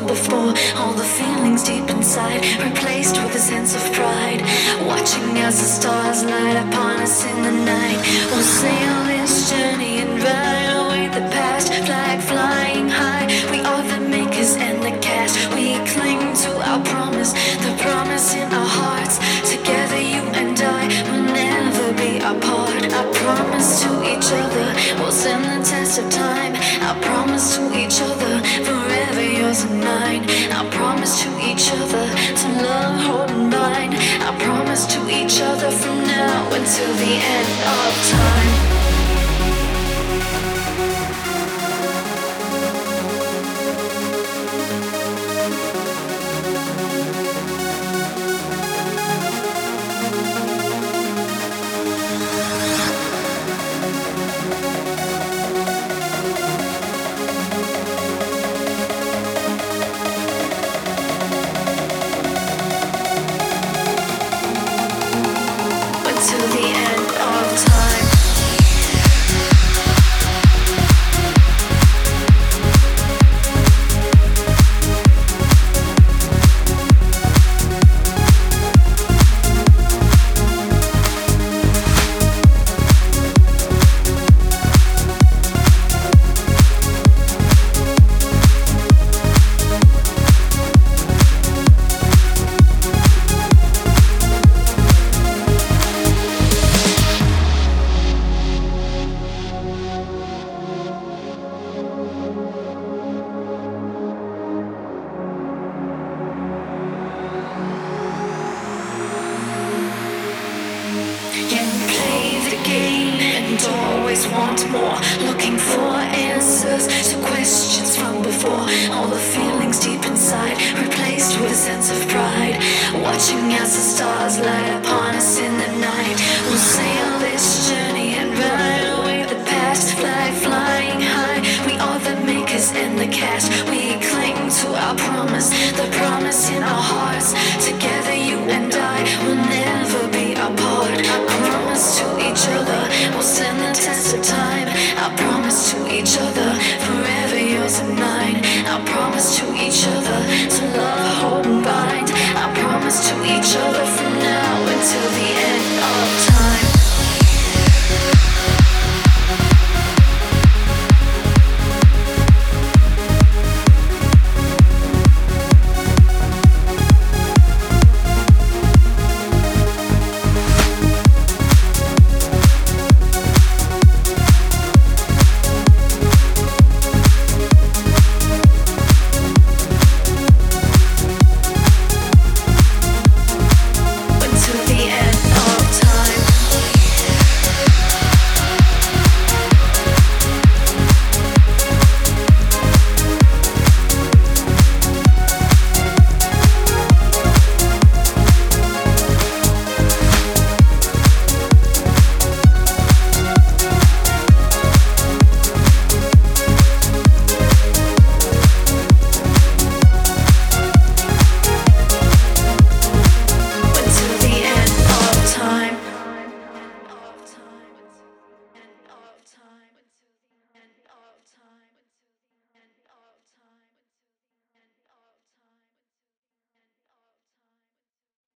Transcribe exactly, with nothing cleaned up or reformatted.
from before. All the feelings deep inside replaced with a sense of pride. Watching as the stars light upon us in the night. We'll sail this journey and ride away the past. Flag flying high, we are the makers and the cast. We cling to our promise, the promise in our hearts. Together you and I will never be apart. Our promise to each other will stand the test of time. Our promise to each other, forever yours and mine. Our promise to each other, to love, hold and bind. Our promise to each other from now until the end of time. Until the end of time. Always want more, looking for answers to questions from before. All the feelings deep inside replaced with a sense of pride. Watching as the stars light upon us in the night. We'll sail this journey and ride away the past. Flag flying high, we are the makers and the cast. We cling to our promise, the promise in our hearts. Together you and I will never be apart. Our promise to each other will stand the test of time. Our promise to each other